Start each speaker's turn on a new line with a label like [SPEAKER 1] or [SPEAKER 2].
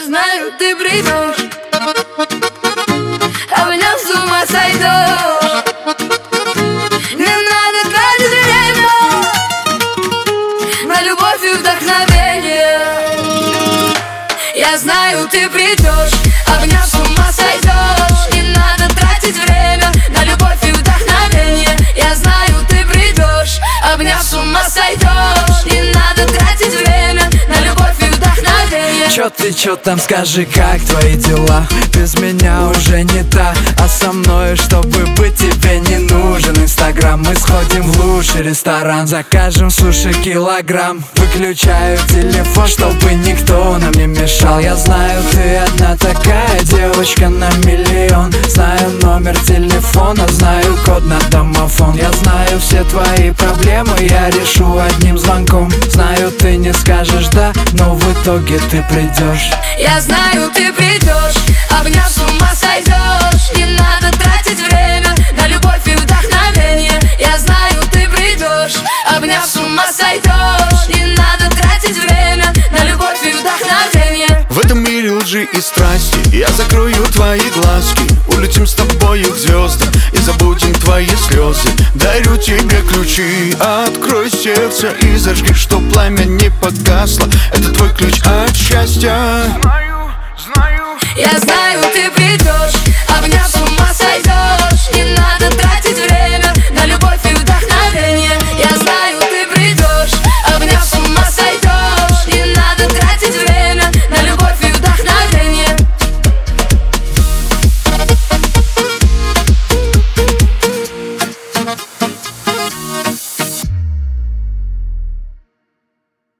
[SPEAKER 1] знаю, ты придешь, а меня с ума сойдешь. Не надо тратить время на любовь и вдохновение. Я знаю, ты придешь, а меня с ума сойдешь. Не надо тратить время на любовь и вдохновение. Я знаю, ты придешь, а меня с ума сойдешь. Не надо тратить время на любовь и вдохновение.
[SPEAKER 2] Чё ты, чё там, скажи, как твои дела? Без меня уже не та, а со мной, чтобы быть, тебе не нужен Инстаграм. Мы сходим в лучший ресторан, закажем суши килограмм. Выключаю телефон, чтобы никто нам не мешал. Я знаю, ты одна такая девочка на миллион. Знаю номер телефона, знаю код на домофон. Я знаю все твои проблемы, я решу одним звонком. Знаю, ты не скажешь да, но в итоге ты придешь.
[SPEAKER 1] Я знаю, ты придешь, а меня с ума сойдешь. Не надо тратить время на любовь и вдохновение. Я знаю, ты придешь, а меня с ума сойдешь. Не надо тратить время на любовь и вдохновение.
[SPEAKER 3] В этом мире лжи и страсти я закрою твои глазки. Улетим с тобою к звездам и забудем твои слезы. Дарю тебе ключи, открой сердце и зажги, чтоб пламя не погасло. Это твой ключ от счастья.
[SPEAKER 1] Я знаю, ты придешь,